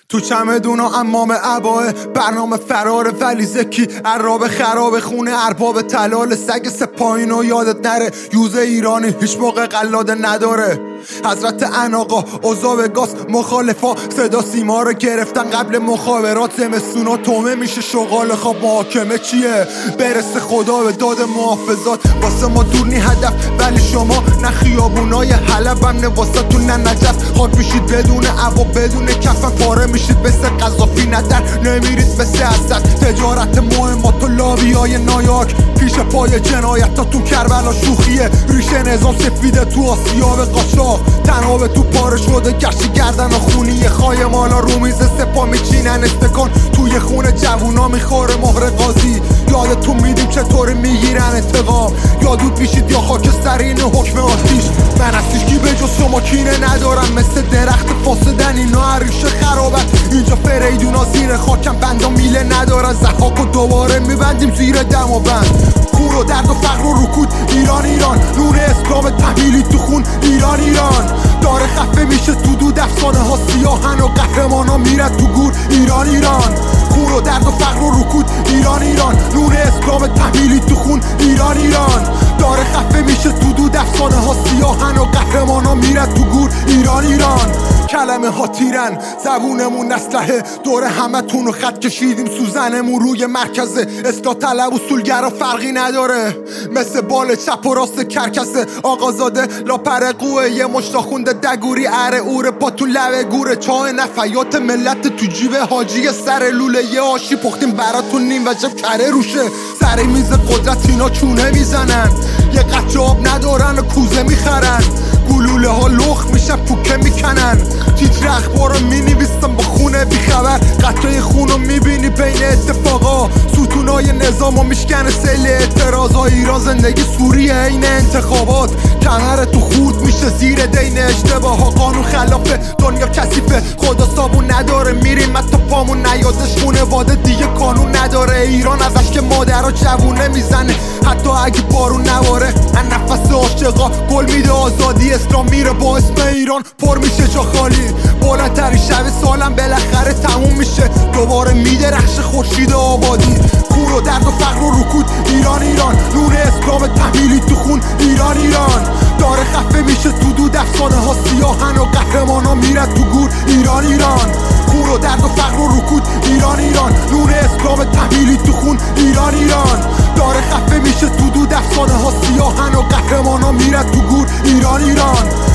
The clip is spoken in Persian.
تو چمدون و امام عباه برنامه فرار ولی زکی عراب خراب خونه ارباب تلال سگ سپاهین و یادت نره یوز ایرانی هیچ موقع قلاده نداره. حضرت اناقا اوضاع گاز مخالفا صدا سیما رو گرفتن قبل مخابرات زمستونا تومه میشه شغال خواب محاکمه چیه برسه خدا به داد محافظات واسه ما دور نی هدف ولی شما نه خیابونای حلب هم نه واسه تو نه نجف خاک میشید بدون عبا بدون کفن پاره میشید مثل قذافی ندر نمیرید مثل عزت تجارت مهمات و لابیای نایاک پیش پای جنایتاتون کربلا شوخیه ریشه نظام سفیده تو آسیاب قاچاق تنها به تو پاره شده گشتی گردن و خونی خای مالا رو میز سپا میچینن استکان توی خونه جوونا میخوره مهر قاضی یادتون میدیم چطوری میگیرن انتقام یادود میشید یا خاکسترین حکم آتیش من از هیچکی به جز شما کینه ندارم مثل درخت فاسدن اینا عریشه خرابت اینجا فریدونا زیر خاکم بندا میله ندارن زحاک و دوباره میبندیم زیر دم و بند کور و درد و فقر و رکود ایران ایران نور اسلام تحمیلی تو خون ایران ایران داره خفه میشه تو دود افسانه ها سیاهن و قهرمان ها میرد تو گور ایران ایران کور و درد و فقر و رکود ایران ایران نور اسلام تحمیلی تو خون ایران ایران داره خفه میشه تو دود افسانه ها سیاهن و قهرمان ها میرد تو گور ایران ایران کلمه ها تیرن زبونمون اسلحه دور همه تون رو خط کشیدیم سوزنمون روی مرکزه اصلاح طلب اصولگرا فرقی نداره مثل بال چپ و راست کرکسه آقازاده لاپر قوه یه مشتا خونده دگوری اره اوره پا تو لبه گوره چاه نفیات ملت تو جیب حاجی سر لوله یه آشی پختیم براتون نیم وجب کره روشه سر میز قدرت اینا چونه میزنن یه قطع آب ندارن و کوزه میخرن گلوله ها لخت میشن پوکه میکنن تیتر اخبار رو مینویستم با خونه بیخبر قطعه خون رو میبینی بین اتفاقا ستونای نظام و میشکنه سیل اعتراض ها ایران زندگی سوریه این انتخابات کمر تو خورد میشه زیر دین اشتباه ها قانون خلافه دنیا کثیفه خدا صابون نداره میریم حتی پامون نیادش خونواده دیگه قانون نداره ایران ازش که مادرها جوونه میزنه حتی اگه بارون نباره ان نفس عاشقا گل میده آزادی اسلام میره با اسم ایران پر میشه جا خالی بلندترین شب سالم بالاخره تموم میشه دوباره میدرخشه خورشید آبادی کور و درد و فقر و رکود ایران ایران نور اسلام تحمیلی تو خون ایران ایران داره خفه میشه تو دود افسانه ها سیاهن و قهرمان ها میرد تو گور ایران ایران کور و درد و فقر و رکود ایران ایران نور اسلام تحمیلی تو خون ایران ایران داره خفه میشه تو دود افسانه ها سیاهن و قهرمان ها میرد تو گور ایران ایران